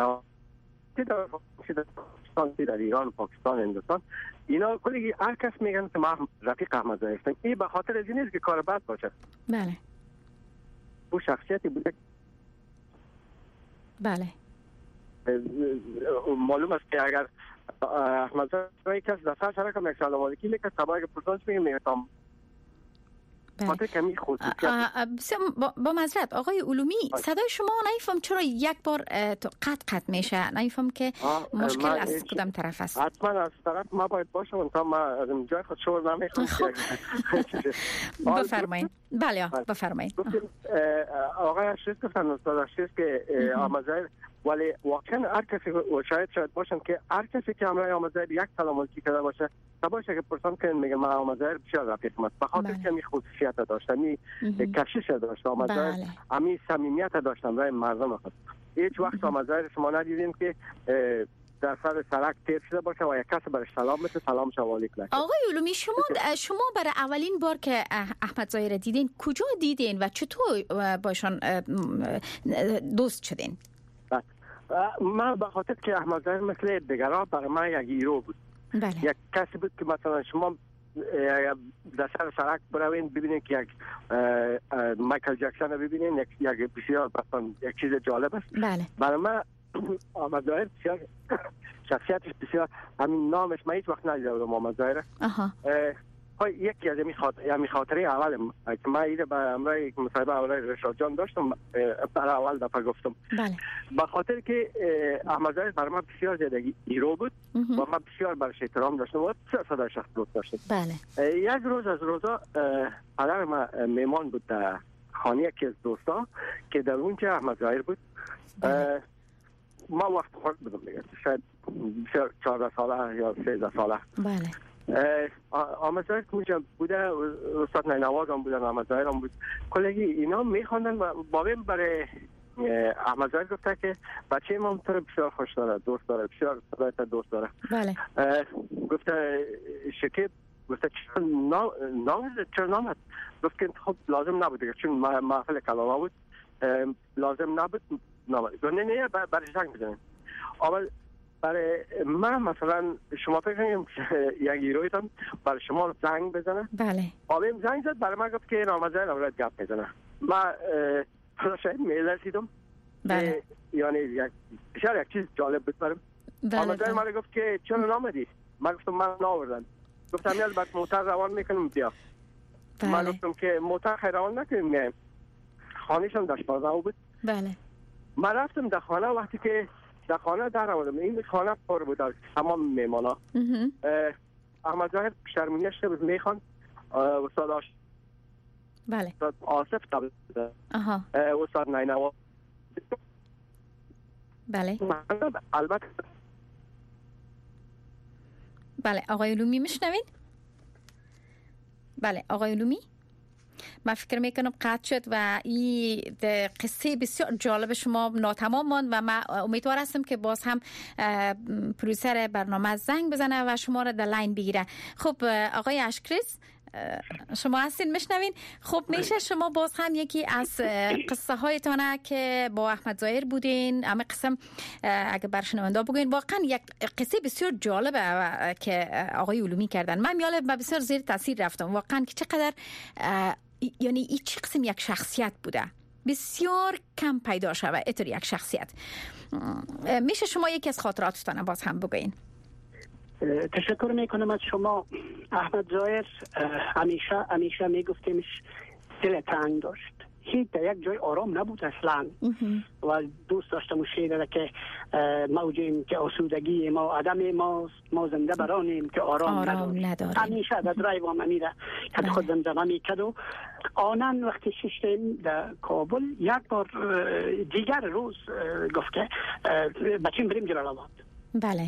در ایران، پاکستان، هندوستان، اینا کلی هر کس میگن که ما رفیق احمد ظاهر هستیم. این به خاطر از این نیست که کار بد باشه. بله. او شخصیتی بوده. بله. معلوم است که اگر احمد ظاهر کس دفتر سره کم یک سلام علیکی میکرد، تبایی که پرسانش میگم خاطر کمی خصوصیت. با معذرت آقای علومی، صدای شما نمیفهم چرا یک بار قطع میشه، نمیفهم که مشکل از کدام طرف است. حتما از طرف ما باید باشم تا ما از جای خود شور نمیخوام. بفرمایید. بله بفرمایید. آقای اشریف گفتن، استاد اشریف که احمد ظاهر، ولی واقعا هر کسی و شاید باشن که هر کسی که همراه احمد ظاهر یک سلام علیکی کرده باشه، باشه که پرسان کنن میگه من احمد ظاهر بسیار رفیق است، به خاطر که می خصوصیت داشتم، می کشش داشتم، احمد ظاهر امی صمیمیت داشتم برای مردم خود. هیچ وقت احمد ظاهر شما ندیدین که در سر سرک تیر شده باشه و یک کس برش سلام مثل سلام شوالیک نکنه. آقای علومی، شما برای اولین بار که احمد ظاهر دیدین کجا دیدین و چطور باشون دوست شدین؟ من به خاطر که احمد ظاهر مثل دیگران برای من یک هیرو بود. بله. یک کسی بود که مثلا شما در سر سرک بروین ببینین که یک مایکل جکسون رو ببینین، یک بسیار یک چیز جالب است. بله. برای من احمد ظاهر بسیار شخصیتش بسیار، همین نامش من هیچ وقت ندیدم احمد ظاهر. یکی از این خاطره اول که من ایده به همراه مصاحبه اول رشاد جان داشتم، برای اول دفعه گفتم. بله. به خاطر که احمد ظاهر برای من بسیار زیاده هیرو بود و من بسیار برایش احترام داشتم و بسیار صدای شخصیت داشتم. بله. یک روز از روزا پدر من مهمان بود در خانه یکی از دوستا که در اونجا احمد ظاهر بود. ما وقت خورد بودم دیگه، شاید 14 ساله یا 13 ساله. بله. احمد ظاهر که اونجا بوده، استاد نینواز هم بودن، احمد ظاهر هم بود، کلگی اینا میخواندن و بابیم برای احمد ظاهر گفته که بچه ما تو رو بسیار خوش داره، دوست داره، بسیار صدایت دوست داره. بله. گفته شکیب، گفته چرا نامد؟ گفت که خب لازم نبود چون محفل کلامه بود، لازم نبود نامد. گفت نه برای زنگ بزنیم. اول برای من مثلا شما فکر کنیم یک هیرویتم برای شما زنگ بزنه. بله. آبیم زنگ زد برای من گفت که احمد ظاهر اولاد گپ میزنه. من شاید میلرزیدم. بله. یعنی یک چیز جالب بود برام. احمد ظاهر من گفت که چرا نامدی؟ من گفتم من ناوردم. گفتم یاد بعد موتر روان میکنم بیا. من گفتم که موتر خیر روان نکنیم، میایم. خانه‌شون داشت بازار بود. بله. من رفتم در خانه، وقتی که در خانه در آمدم، این خانه پر بود از تمام میمانا. احمد ظاهر شرمینه شده بود میخوان استاد بله. استاد آصف تبلیغ استاد نینواز. بله. البته بله. آقای علومی میشنوید؟ بله آقای علومی، من فکر میکنم قطع شد و این قصه بسیار جالب شما ناتمام ماند و من امیدوار هستم که باز هم پروډوسر برنامه زنگ بزنه و شما را در لاین بگیره. خب آقای اشکریز، شما هستین میشنوین. خب میشه شما باز هم یکی از قصه هایتانه که با احمد ظاهر بودین اما قسم اگه بر شنوندا بگوین، واقعا یک قصه بسیار جالبه که آقای علومی کردن. من یاله بسیار زیر تاثیر رفتم واقعا که چقدر یعنی این چه قسم یک شخصیت بوده، بسیار کم پیدا شده اینطور یک شخصیت. میشه شما یکی از خاطراتتان باز هم بگوین؟ تشکر میکنم از شما. احمد ظاهر همیشه میگفتیمش دل تنگ داشت، هیچ در یک جای آرام نبود اصلا و دوست داشتم و شعر که موجیم که آسودگی ما عدم ماست، ما زنده برانیم که آرام نداریم. همیشه در درای و ممیره که خود زمزمه میکرد. و آنن وقتی ششتیم در کابل یک بار دیگر روز گفت که بچیم بریم جلال آباد. بله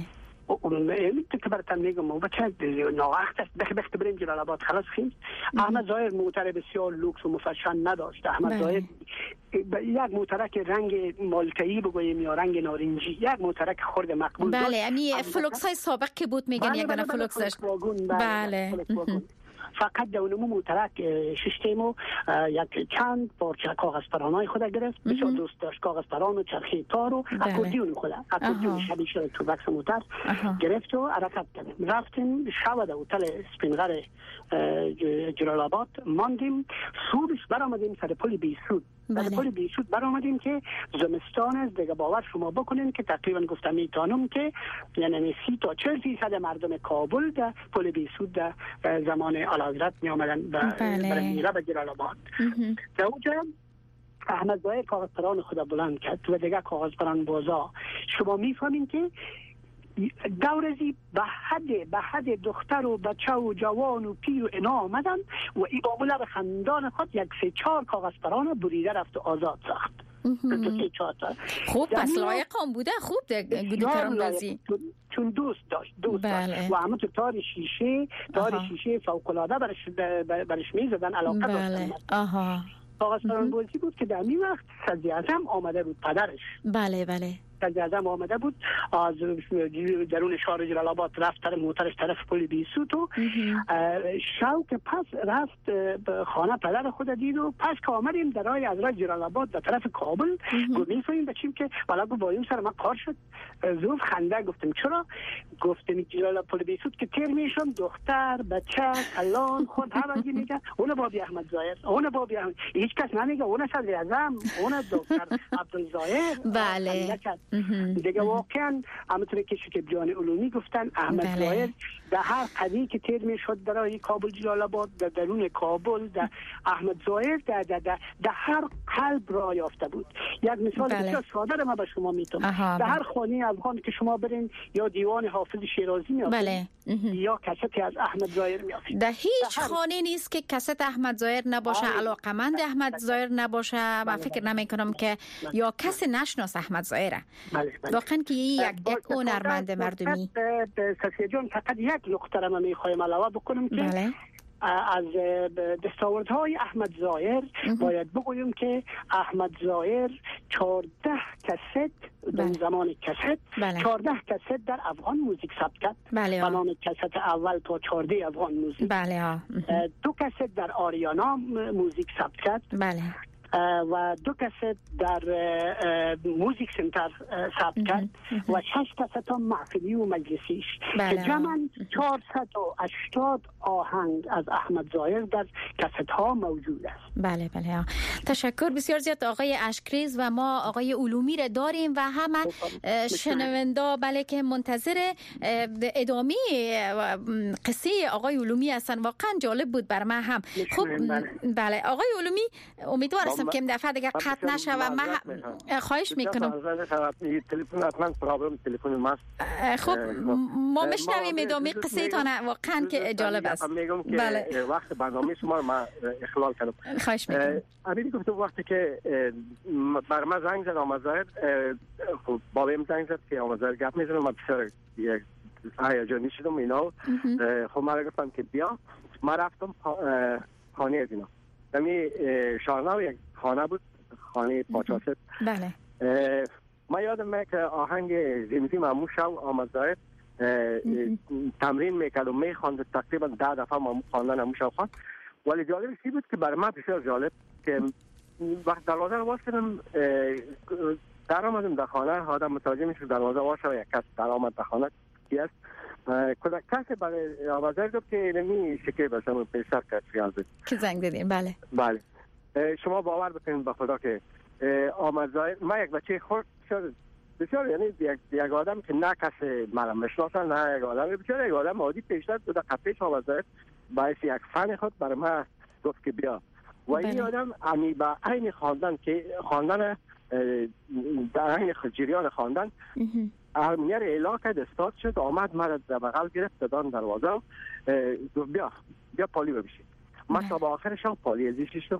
که براتون میگم و بچه ناوقت است بخت بریم جلال آباد. خلاص خیلی احمد ظاهر موتر بسیار لوکس و مفشن نداشت. احمد ظاهر یک موترک رنگ مالتایی بگوییم یا رنگ نارنجی، یک موترک خرد مقبول داشت. بله یعنی فلوکس های سابق که بود میگن یک دانه فلوکس داشت. بله فقط دونمو موترک ششتیم و یک چند پارچه کاغذ پرانای خود گرفت. بسیار دوست داشت کاغذ پران و چرخی تار و اکوردیون خود، اکوردیون شبیه شده تو بکس موتر گرفت و حرکت کردیم. رفتیم شب در هتل اسپینغر جلال آباد ماندیم. صبحش برآمدیم سر پل بیسود. در پل بیسود برآمدیم که زمستان است دیگه. باور شما بکنین که تقریبا گفتم میتونم که یعنی 30 تا 40% مردم کابل در پل بیسود در زمان اعلیحضرت می آمدن برای میره به جلال آباد. در اونجا احمد ظاهر کاغذ پران خود بلند کرد و دیگه کاغذ پران بازا. شما میفهمین که دورزی به حد دختر و بچه و جوان و پیر و اینا آمدن و ای با به خندان خود یک 3-4 کاغذ پران بریده رفت و آزاد ساخت. خوب پس لایق هم بوده. خوب گودی تراندازی چون دوست داشت و همه تو تار شیشه فوق‌العاده برش میزدن علاقه داشتن. کاغذ پران بازی بود که در این وقت صدر اعظم آمده بود، پدرش. بله صدر اعظم آمده بود از درون شهر جلال آباد رفت موترش طرف پل بیسود و شوق پس رفت خانه پدر خود دید و پس که آمدیم در راه از راه جلال آباد در طرف کابل میفهمیم بچیم که والا بایم سر ما کار شد. زوف خنده گفتم چرا؟ گفتم جلال پل بیسود که تیر میشم دختر بچه کلان خود همگی میگه اون بابی احمد ظاهر، اون بابی احمد، هیچ کس نمیگه اون صدر اعظم، اون دکتر عبدالظاهر. بله دیگه واقعا همونطوری که شکیب جان علومی گفتن احمد ظاهر در هر قضیه که تیر میشد در کابل جلال آباد در درون کابل در احمد ظاهر در هر قلب را یافته بود. یک مثال بسیار ساده ما به شما میتونم. در هر خانه افغان که شما برین یا دیوان حافظ شیرازی میافید یا کست از احمد ظاهر میافید. در هیچ خانه نیست که کست احمد ظاهر نباشه، علاقمند احمد ظاهر نباشه. من فکر نمی کنم که یا کسی نشناس احمد ظاهر. واقعا که یک هنرمند مردمی. سفیه جان فقط یک نکته را من میخوایم علاوه بکنم که از دستاوردهای احمد ظاهر باید بگویم که احمد ظاهر 14 کست در زمان کست 14 کست در افغان موزیک ثبت کرد. به نام کست اول تا 14 افغان موزیک. 2 کست در آریانا موزیک ثبت کرد. و 2 کست در موزیک سنتر ثبت کرد و 6 کست هم محفلی و مجلسیش که جمعاً 480 آهنگ از احمد ظاهر در کست ها موجود است. بله تشکر بسیار زیاد آقای اشکریز و ما آقای علومی را داریم و همه شنوندا بله که منتظر ادامه قصه آقای علومی هستن. واقعا جالب بود بر من هم. خب بله آقای علومی امیدوارم که این دفعه دیگه قطع نشه و من خواهش میکنم تلفن اصلا پرابلم تلفن ماست. خب ما میشنویم ادامه قصه تانه واقعا که جالب است. میگم که وقت برنامه شما ما اخلال کردم. خواهش میکنم. امید گفتم وقتی که بر ما زنگ زد آمد ظاهر بابیم زنگ زد که آمد ظاهر گپ میزنم. من بسیار هیجانی شدم اینا. خب من گفتم که بیا. ما رفتم خانه از اینا. دمی شارناو یک خانه بود، خانه پاچاست. بله. ما یادم که آهنگ زمزی معمول شو آمد ظاهر تمرین میکرد و میخواند. تقریبا 10 دفعه ما خواندن همون خواند. ولی جالب چی بود که برای من بسیار جالب که وقت دروازه رو باز کردم، در آمدم در خانه، آدم متوجه میشه دروازه باشه و یک کس در آمد در خانه کی است. کسی برای آمازایر گفت که نمی شکل باشم پیشتر کرد که زنگ دادیم. بله شما باور بکنید به خدا که آمازایر، من یک بچه خورد بسیار، یعنی یک آدم که نه کسی مرا میشناسه، نه یک آدم بسیار، یک آدم عادی پیشتر دو دقیقه پیش آمازایر باعث یک فن خود برای من گفت که بیا و این آدم امی با عین خواندن که خواندن در عین جریان خواندن ارمینی رو اعلام کرد، استاد شد، آمد مرا در بغل گرفت، دادن دروازه گفت بیا پالی ببیشید. من تا با آخر شب پالی ازیشتم.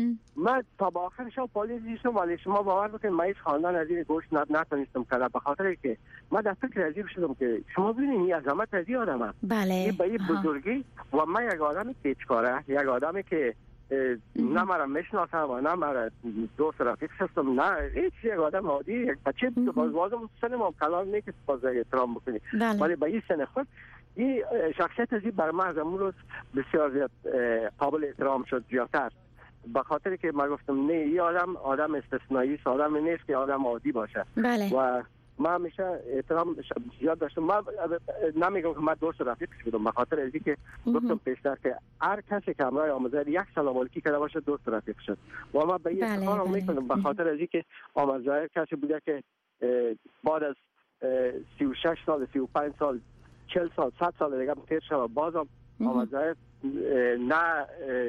ولی شما باور بکنید من هیچ خواندن از این گوش نتونستم کردم، به خاطر که من در فکر عجیب شدم که شما ببینید این عظمت از این آدمه. بله. به این بزرگی و من یک آدمی پیچکاره، یک آدمی که نه مرا میشناسم و نه مرا دوست رفیق هستم، نه هیچ، یک آدم عادی، یک بچه که بازم سن ما کلام نیست که باز احترام بکنی، ولی به این سن خود این شخصیت ازی بر من از امروز بسیار زیاد قابل احترام شد زیادتر، به خاطر که من گفتم نه این آدم استثنایی است، آدم نیست که آدم عادی باشه. و من همیشه احترام زیاد داشتم. من نمیگم که من دوست رفیقش بودم، به خاطر ازی که گفتم پیشتر که هر کسی که همراه آمازایر یک سلام علیکی کرده باشه دوست رفیق شد و من به این افتخار میکنم، به خاطر ازی که آمازایر کسی بوده که بعد از 36 سال 35 سال 40 سال 100 سال دیگه تیر شد بازم آمازایر نه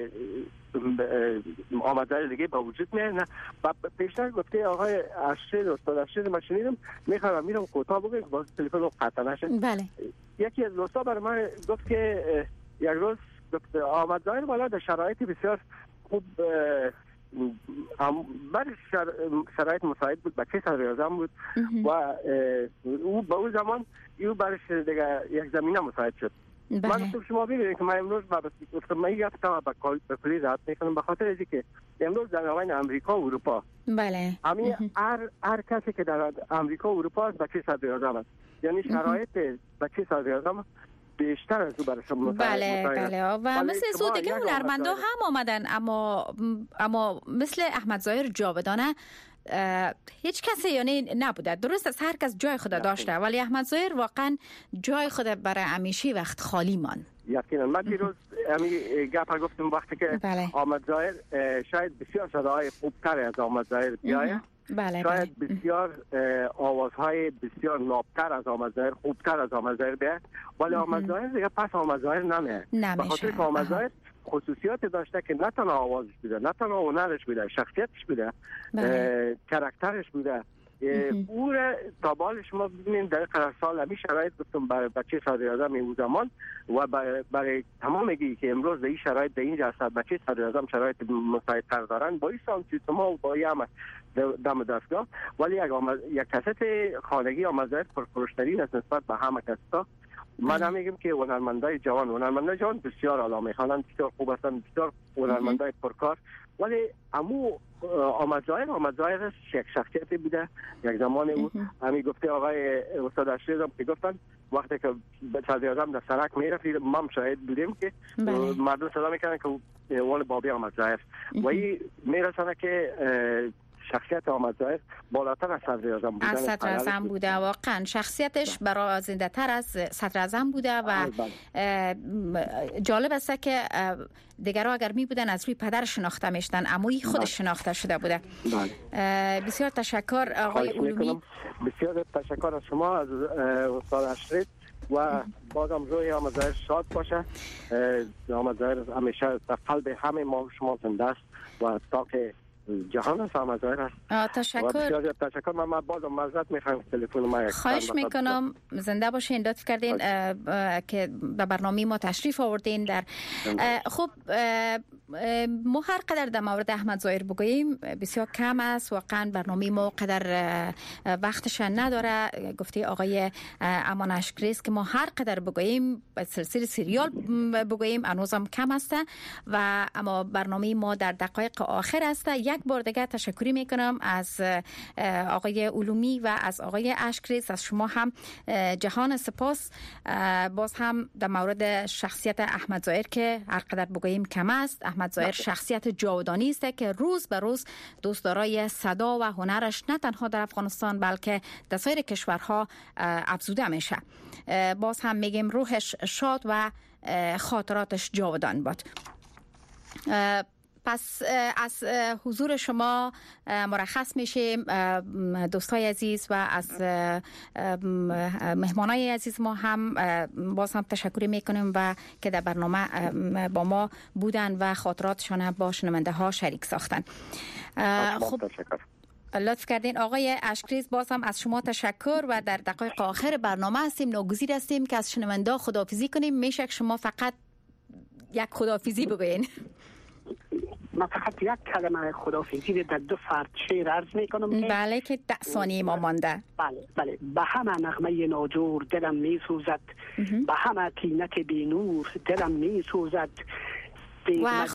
آمازایر دیگه با وجود میاد. نه پیشتر گفته آقای اشرید، استاد اشرید ما شنیدم میخوام میرم کوتاه بگم باز تلفن رو قطع نشه. یکی از دوستا برای من گفت که یک روز گفت آمازایر بالا در شرایط بسیار خوب برای شرایط مساعد بود، بچه صدراعظم بود و او به اون زمان او برای دیگه یک زمینه مساعد شد. من گفتم شما ببینید که من امروز گفتم من یک تا به کلی رد میکنم، به خاطر اینکه که امروز در نوین امریکا و اروپا همین هر کسی که در امریکا و اروپا است بچه صدراعظم است، یعنی شرایط بچه صدراعظم بیشتر از او برای شما بله و مثل زود دیگه هنرمندا هم آمدن، اما مثل احمد ظاهر جاودانه هیچ کسی یعنی نبوده. درست است هر کس جای خود داشته، ولی احمد ظاهر واقعا جای خود برای همیشه وقت خالی مان. یقینا من دیروز گپ گفتم وقتی که احمد ظاهر شاید بسیار صداهای خوبتر از احمد ظاهر بیاید، شاید بسیار آوازهای بسیار نابتر از احمد ظاهر، خوبتر از احمد ظاهر بیاید، ولی احمد ظاهر دیگه پس احمد ظاهر نمیشه، به خاطر که احمد ظاهر خصوصیات داشته که نه تنها آوازش بوده، نه تنها هنرش بوده، شخصیتش بوده، کاراکترش بوده. او را تا بال شما ببینید در قرار سال همی شرایط گفتم برای بچه صدراعظم این زمان و برای تمام میگی که امروز در این شرایط در این جلسه بچه صدراعظم شرایط مساعدتر دارن با این سانسیستما و با این همه دم دستگاه، ولی یک کست خانگی آمازایر پرفروشترین است نسبت به همه کستا. من هم میگم که هنرمندای جوان بسیار عالی میخوانند، بسیار خوب هستند، بسیار هنرمندای پرکار، ولی امو آمازایر یک شخصیتی بوده یک زمان. او همی گفته آقای استاد اشرید که گفتن وقتی که صدراعظم در سرک میرفت ما هم شاهد بودیم که مردم صدا میکنن که اول بابی آمازایر و این میرسنه که شخصیت احمد ظاهر بالاتر از صدراعظم بوده. واقعا شخصیتش برازنده تر از صدراعظم بوده و جالب است که دیگرها اگر می بودن از روی پدر شناخته میشدن، عموی خودش شناخته شده بوده. بسیار تشکر آقای علومی. بسیار تشکر از شما، از استاد اشرید و بازم روی احمد ظاهر شاد باشه. احمد ظاهر همیشه در قلب همه ما شما زنده است و تا که جهان است احمد ظاهر است. تشکر. من بازم معذرت میخوام تلفن ما خواهش میکنم زنده باشین، لطف کردین که به برنامه ما تشریف آوردین. در خب ما هر قدر در مورد احمد ظاهر بگوییم بسیار کم است، واقعا برنامه ما قدر وقتش نداره. گفته آقای امان اشکریز که ما هر قدر بگوییم سلسله سریال بگوییم هنوزم کم است و اما برنامه ما در دقایق آخر است. یک یک بار دیگه تشکری میکنم از آقای علومی و از آقای اشکریز. از شما هم جهان سپاس. باز هم در مورد شخصیت احمد ظاهر که هر قدر بگوییم کم است، احمد ظاهر شخصیت جاودانی است که روز به روز دوستدارای صدا و هنرش نه تنها در افغانستان بلکه در سایر کشورها افزوده میشه. باز هم میگیم روحش شاد و خاطراتش جاودان باد. پس از حضور شما مرخص میشیم دوستای عزیز و از مهمانای عزیز ما هم باز هم تشکر میکنیم و که در برنامه با ما بودن و خاطراتشان با شنونده ها شریک ساختن. خب لطف کردین آقای اشکریز، باز هم از شما تشکر و در دقایق آخر برنامه هستیم، ناگزیر هستیم که از شنونده خداحافظی کنیم. میشه شما فقط یک خداحافظی بگوین؟ من فقط یک کلمه خداحافظی در دو فرد شعر عرض میکنم. بله که 10 ثانیه ما مانده. بله. به همه نغمه ناجور دلم میسوزد، به همه طینت بی نور دلم میسوزد. وقت